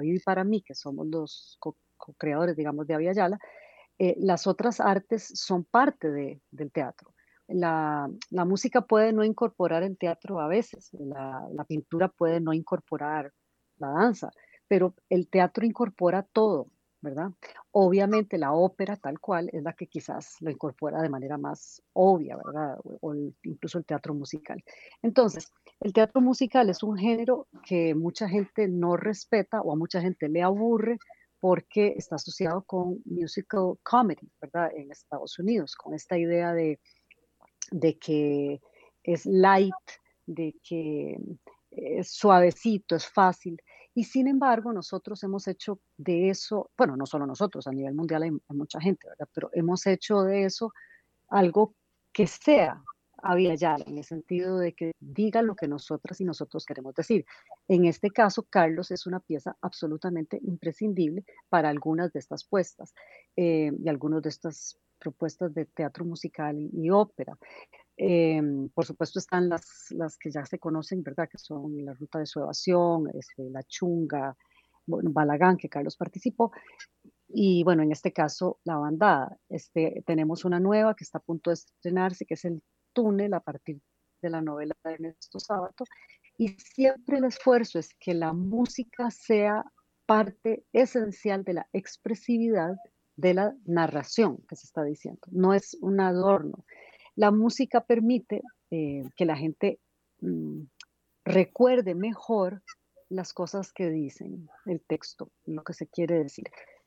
Vivi y para mí, que somos los co-creadores, digamos, de Avia Yala, las otras artes son parte del teatro. La música puede no incorporar el teatro a veces, la pintura puede no incorporar la danza, pero el teatro incorpora todo, ¿verdad? Obviamente la ópera tal cual es la que quizás lo incorpora de manera más obvia, ¿verdad? Incluso el teatro musical. Entonces, el teatro musical es un género que mucha gente no respeta o a mucha gente le aburre porque está asociado con musical comedy, ¿verdad? En Estados Unidos, con esta idea de que es light, de que es suavecito, es fácil. Y sin embargo, nosotros hemos hecho de eso, bueno, no solo nosotros, a nivel mundial hay mucha gente, ¿verdad? Pero hemos hecho de eso algo que sea Avia Yala, en el sentido de que diga lo que nosotras y nosotros queremos decir. En este caso, Carlos es una pieza absolutamente imprescindible para algunas de estas puestas y algunas de estas propuestas de teatro musical y ópera. Por supuesto están las que ya se conocen, ¿verdad? Que son La Ruta de su Evasión, La Chunga, bueno, Balagán, que Carlos participó, y bueno, en este caso, La Bandada. Tenemos una nueva que está a punto de estrenarse, que es El Túnel, a partir de la novela de Ernesto Sábato. Y siempre el esfuerzo es que la música sea parte esencial de la expresividad de la narración que se está diciendo. No es un adorno. La música permite que la gente mm, recuerde mejor las cosas que dicen, el texto, lo que se quiere decir.